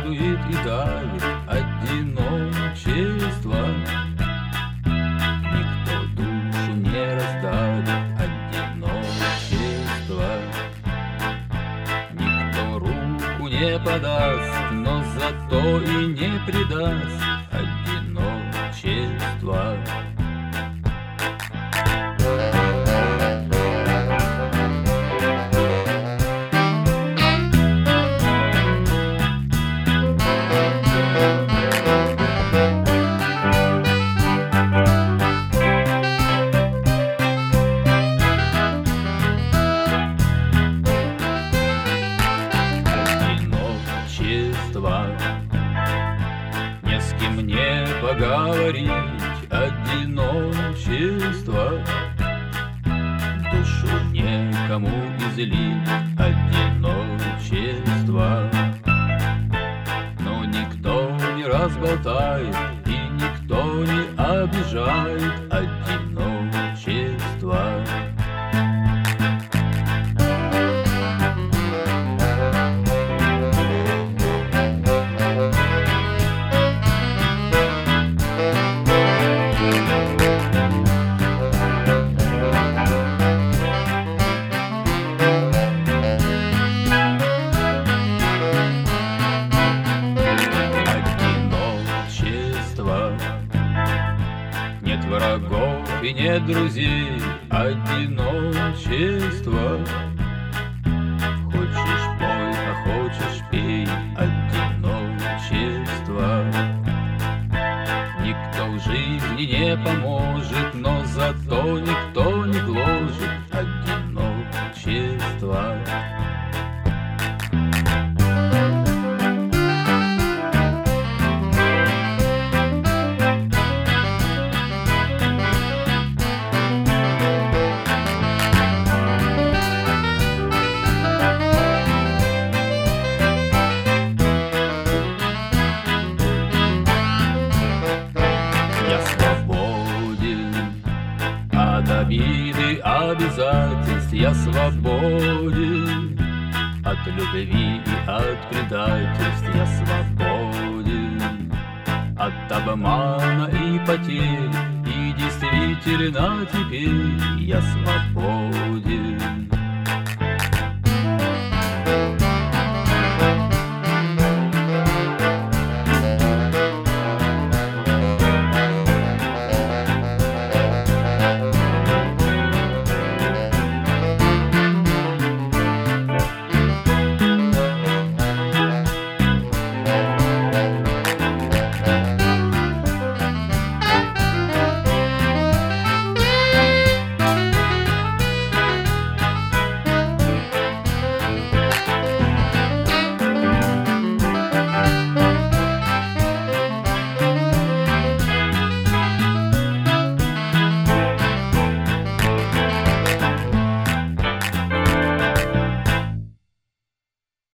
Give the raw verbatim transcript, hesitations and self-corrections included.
преследует и давит одиночество. Никто душу не раздавит одиночество. Никто руку не подаст, но зато и не предаст одиночество. Не с кем мне поговорить, одиночество. Душу некому излить, одиночество. Но никто не разболтает и никто не обижает одиночество. Нет врагов и нет друзей, одиночество. Хочешь пой, а хочешь пей, одиночество. Никто в жизни не поможет, но зато никто не гложет одиночество. От обиды, обязательств я свободен, от любви и от предательств я свободен, от обмана и потерь, и действительно теперь я свободен.